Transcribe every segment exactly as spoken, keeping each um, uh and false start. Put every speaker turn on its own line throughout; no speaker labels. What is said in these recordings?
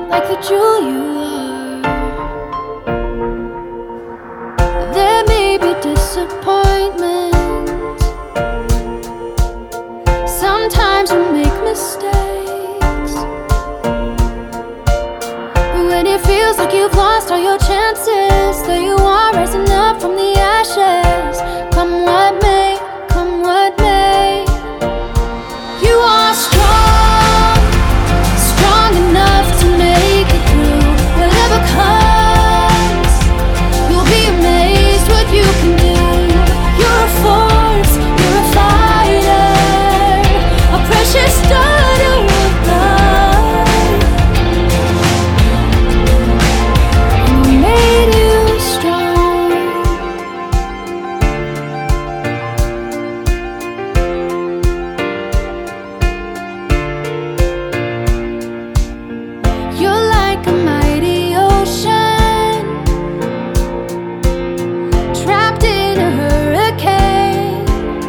like the jewel you are. There may be disappointment, sometimes you make mistakes, but when it feels like you've lost all your chances, there you are rising up from the ashes. Come what may, come what may, you are strong, strong enough to make it through whatever comes. You'll be amazed what you can do. You're a force, you're a fighter, a precious daughter of God, and He made you strong. You're like a mighty ocean, trapped in a hurricane.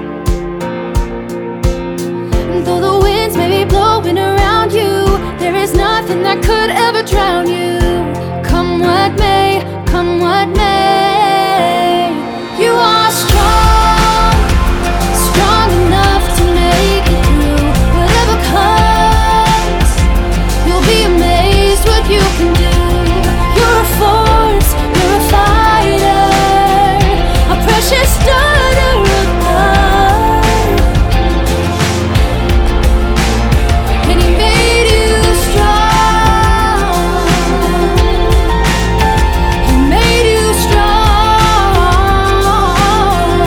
And though the winds may be blowing around you, there is nothing that could ever drown you. Come what may, come what may, you are strong, strong enough to make it through whatever comes. You'll be amazed what you can do. You're a force, you're a fighter, a precious daughter of God, and He made you strong. He made you strong.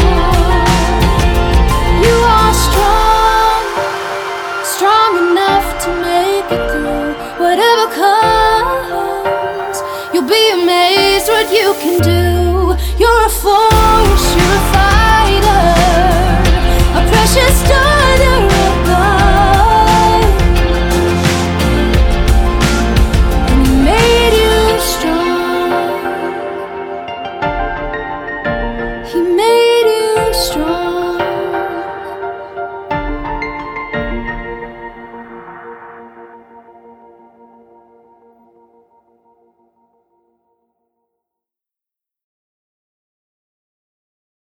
You are strong, strong enough to make it through whatever comes. You'll be amazed what you can do.